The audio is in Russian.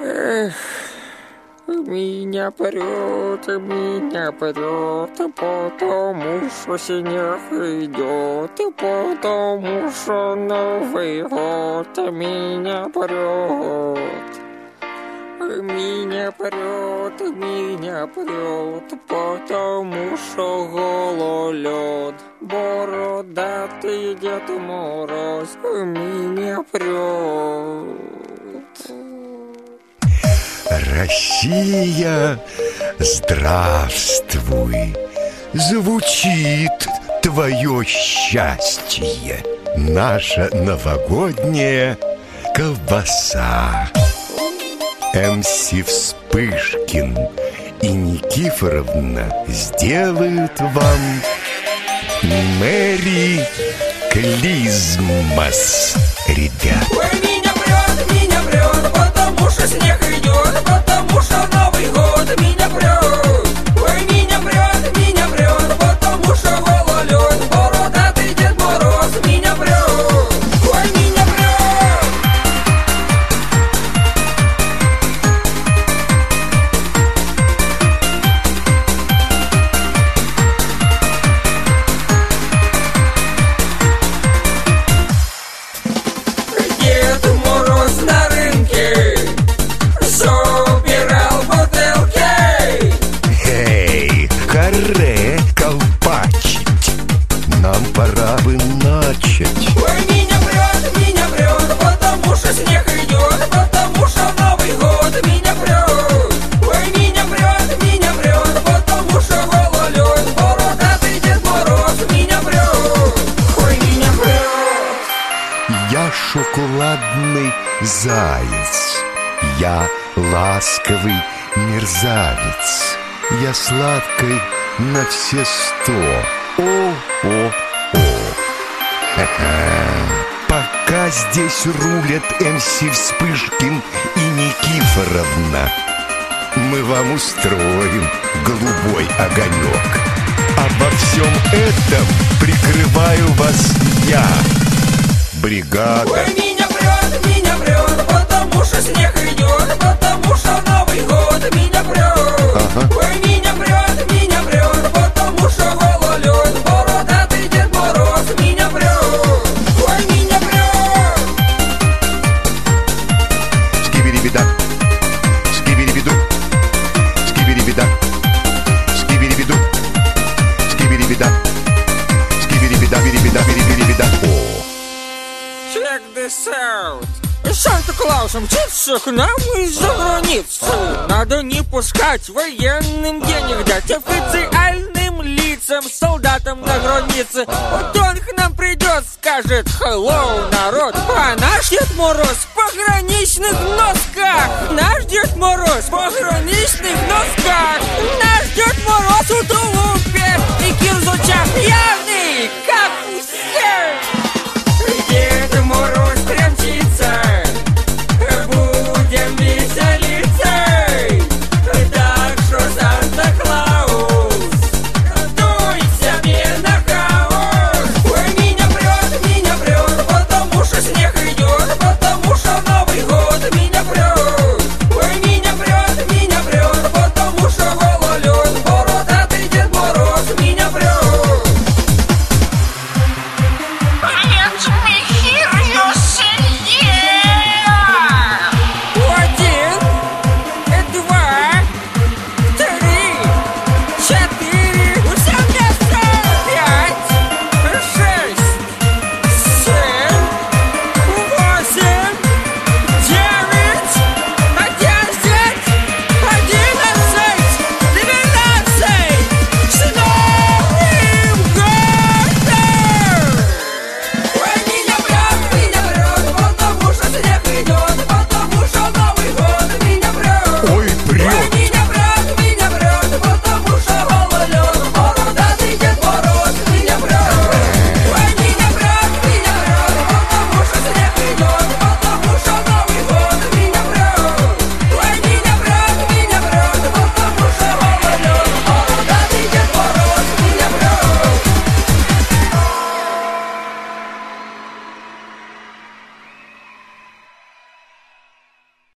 Эх, меня прет, потому что снег идет, и потому что Новый год меня прет. Меня прет, потому что гололед, бородатый Дед Мороз меня прет. Россия, здравствуй! Звучит твое счастье, наша новогодняя колбаса. МС Вспышкин и Никифоровна сделают вам Мэри Клизмас, ребят. Ой, меня прет, потому что снег идет, потому что Новый год меня прет. Ой, меня прет, потому что гололед, бородатый Дед Мороз меня прет. Ой, меня прет. Дед Мороз на рынке собирал бутылки. Эй, харе колпачить, нам пора бы начать. Ой, меня прет, потому что снег идет, потому что Новый год меня прет. Ой, меня прет, потому что гололед, бородатый Дед Мороз меня прет. Ой, меня прет. Я шоколадный заяц, я ласковый мерзавец, я сладкой на все 100. О-о-о. Пока здесь рулят МС Вспышкин и Никифоровна, мы вам устроим голубой огонек. Обо всем этом прикрываю вас я, бригада. Ой, меня прет, потому что снег идет, потому что Новый год меня прет. Ага. Ой, меня прет, потому что гололед, бородатый Дед Мороз меня прет. Ой, меня прет. Скибиди-бида, скибиди-биду, скибиди-бида, скибиди-биду, скибиди-бида, скибиди-бида, биди-бида, биди-бида. О! Check this out. Санта-Клаус мчит всех нам из-за границы. Надо не пускать военным денег дать, официальным лицам, солдатам на границе. Вот он к нам придет, скажет hello, народ. А наш Дед Мороз в пограничных носках. Наш Дед Мороз в пограничных носках.